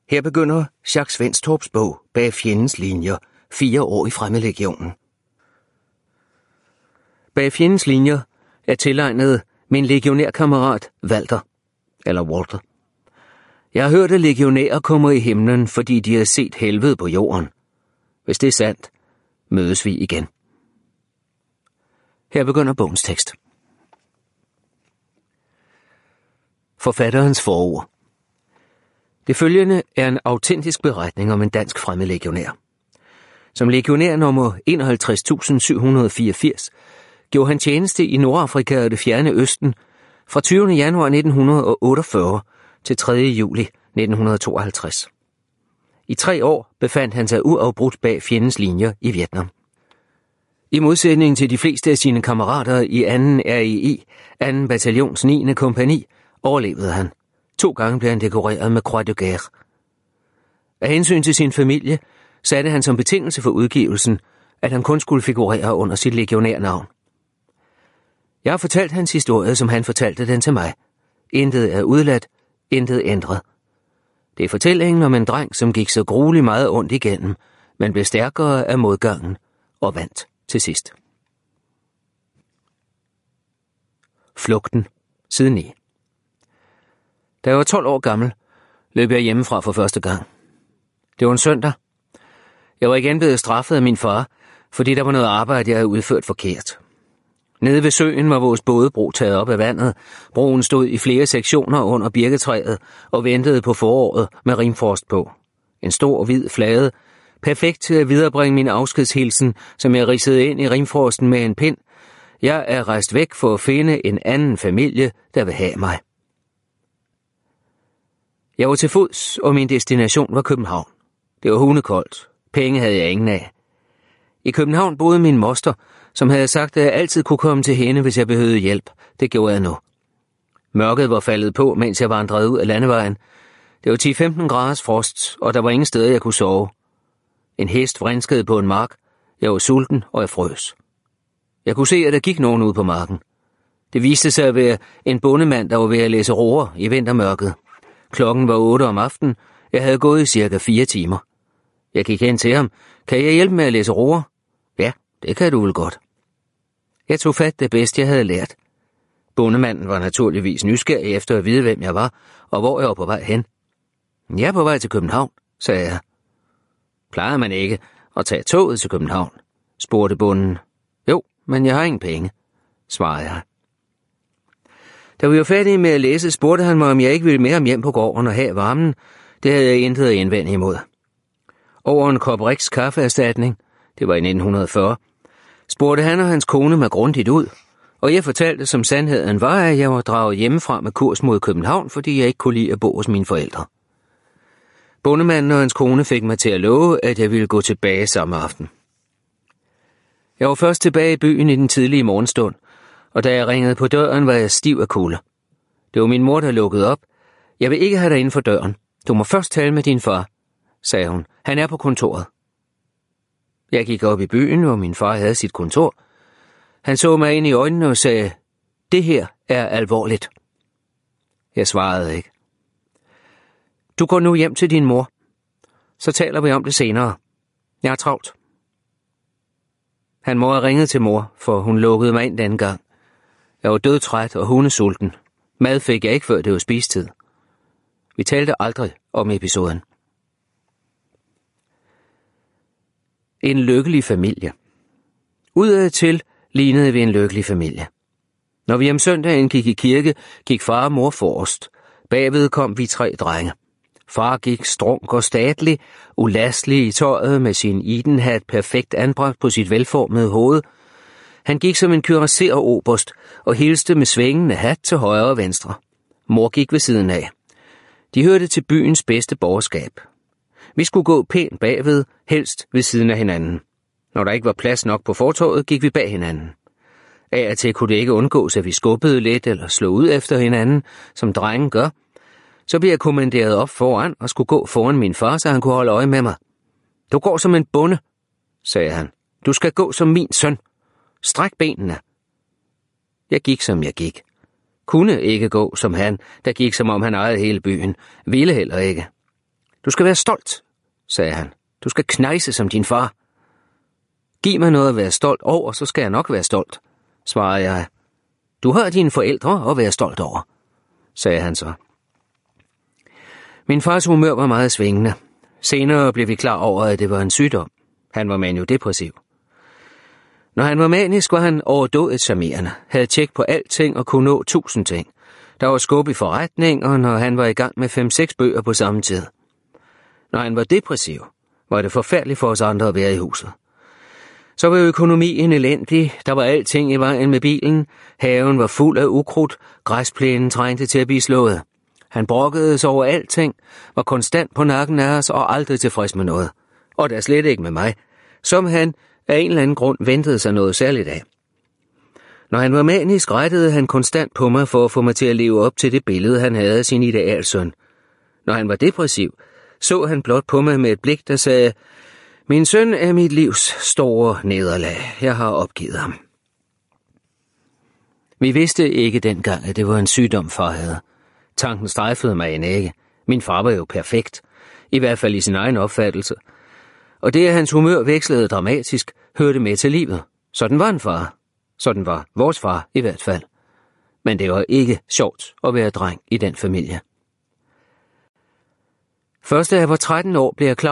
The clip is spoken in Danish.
Her begynder Jacques Svendstorps bog Bag fjendens linjer, 4 år i Fremmedlegionen. Bag fjendens linjer er tilegnet min legionærkammerat Walter, eller Walter. Jeg har hørt, at legionærer kommer i himlen, fordi de har set helvede på jorden. Hvis det er sandt, mødes vi igen. Her begynder bogens tekst. Forfatterens forord. Det følgende er en autentisk beretning om en dansk fremmedlegionær. Som legionær nummer 51.784 gjorde han tjeneste i Nordafrika og det fjerne Østen fra 20. januar 1948 til 3. juli 1952. I 3 år befandt han sig uafbrudt bag fjendens linjer i Vietnam. I modsætning til de fleste af sine kammerater i 2. REI, 2. bataljons 9. kompagni, overlevede han. 2 gange blev han dekoreret med Croix de Guerre. Af hensyn til sin familie satte han som betingelse for udgivelsen, at han kun skulle figurere under sit legionærnavn. Jeg har fortalt hans historie, som han fortalte den til mig. Intet er udladt, intet ændret. Det er fortællingen om en dreng, som gik så grueligt meget ondt igennem, men blev stærkere af modgangen og vandt til sidst. Flugten, side 9. Da jeg var 12 år gammel, løb jeg hjemmefra for første gang. Det var en søndag. Jeg var igen blevet straffet af min far, fordi der var noget arbejde, jeg havde udført forkert. Nede ved søen var vores bådebro taget op af vandet. Broen stod i flere sektioner under birketræet og ventede på foråret med rimfrost på. En stor hvid flade, perfekt til at viderebringe min afskedshilsen, som jeg ridsede ind i rimfrosten med en pind. Jeg er rejst væk for at finde en anden familie, der vil have mig. Jeg var til fods, og min destination var København. Det var hundekoldt. Penge havde jeg ingen af. I København boede min moster, som havde sagt, at jeg altid kunne komme til hende, hvis jeg behøvede hjælp. Det gjorde jeg nu. Mørket var faldet på, mens jeg vandrede ud af landevejen. Det var 10-15 graders frost, og der var ingen steder, jeg kunne sove. En hest vrinskede på en mark. Jeg var sulten, og jeg frøs. Jeg kunne se, at der gik nogen ud på marken. Det viste sig at være en bondemand, der var ved at læse roer i vintermørket. Klokken var 8 om aftenen. Jeg havde gået i cirka 4 timer. Jeg gik hen til ham. Kan jeg hjælpe med at læse roer? Ja, det kan du vel godt. Jeg tog fat det bedste, jeg havde lært. Bondemanden var naturligvis nysgerrig efter at vide, hvem jeg var, og hvor jeg var på vej hen. Jeg er på vej til København, sagde jeg. Plejer man ikke at tage toget til København? Spurgte bonden. Jo, men jeg har ingen penge, svarede jeg. Da vi var færdige med at læse, spurgte han mig, om jeg ikke ville med ham hjem på gården og have varmen. Det havde jeg intet at indvende imod. Over en kop Riks kaffeerstatning, det var i 1940, spurgte han og hans kone mig grundigt ud, og jeg fortalte, som sandheden var, at jeg var draget hjemmefra med kurs mod København, fordi jeg ikke kunne lide at bo hos mine forældre. Bondemanden og hans kone fik mig til at love, at jeg ville gå tilbage samme aften. Jeg var først tilbage i byen i den tidlige morgenstund, og da jeg ringede på døren, var jeg stiv af kulde. Det var min mor, der lukkede op. Jeg vil ikke have dig inden for døren. Du må først tale med din far, sagde hun. Han er på kontoret. Jeg gik op i byen, hvor min far havde sit kontor. Han så mig ind i øjnene og sagde, det her er alvorligt. Jeg svarede ikke. Du går nu hjem til din mor. Så taler vi om det senere. Jeg er travlt. Han må have ringet til mor, for hun lukkede mig ind den gang. Jeg var dødtræt og hundesulten. Mad fik jeg ikke, før det var spistid. Vi talte aldrig om episoden. En lykkelig familie. Udadtil lignede vi en lykkelig familie. Når vi om søndagen gik i kirke, gik far og mor forrest. Bagved kom vi 3 drenge. Far gik strunk og statlig, ulastelig i tøjet med sin idenhat perfekt anbragt på sit velformede hoved. Han gik som en cuirassier-oberst og hilste med svingende hat til højre og venstre. Mor gik ved siden af. De hørte til byens bedste borgerskab. Vi skulle gå pænt bagved, helst ved siden af hinanden. Når der ikke var plads nok på fortovet, gik vi bag hinanden. Af og til kunne det ikke undgås, at vi skubbede lidt eller slog ud efter hinanden, som drengen gør. Så blev jeg kommanderet op foran og skulle gå foran min far, så han kunne holde øje med mig. Du går som en bonde, sagde han. Du skal gå som min søn. Stræk benene. Jeg gik, som jeg gik. Kunne ikke gå som han, der gik, som om han ejede hele byen. Ville heller ikke. Du skal være stolt, sagde han. Du skal knejse som din far. Giv mig noget at være stolt over, så skal jeg nok være stolt, svarede jeg. Du har dine forældre at være stolt over, sagde han så. Min fars humør var meget svingende. Senere blev vi klar over, at det var en sygdom. Han var maniodepressiv. Når han var manisk, var han overdådigt charmerende, havde tjek på alting og kunne nå 1000 ting. Der var skub i forretninger, når han var i gang med 5-6 bøger på samme tid. Når han var depressiv, var det forfærdeligt for os andre at være i huset. Så var økonomien elendig, der var alting i vejen med bilen, haven var fuld af ukrudt, græsplænen trængte til at blive slået. Han brokkede sig over alting, var konstant på nakken af os og aldrig tilfreds med noget. Og der slet ikke med mig, som han af en eller anden grund ventede sig noget særligt af. Når han var manisk, rettede han konstant på mig for at få mig til at leve op til det billede, han havde af sin idealsøn. Når han var depressiv, så han blot på mig med et blik, der sagde, min søn er mit livs store nederlag. Jeg har opgivet ham. Vi vidste ikke dengang, at det var en sygdom, far havde. Tanken strejfede mig en ikke. Min far var jo perfekt, i hvert fald i sin egen opfattelse. Og det, at hans humør vekslede dramatisk, hørte med til livet. Sådan var en far. Sådan var vores far i hvert fald. Men det var ikke sjovt at være dreng i den familie. Først da jeg var 13 år, blev jeg klar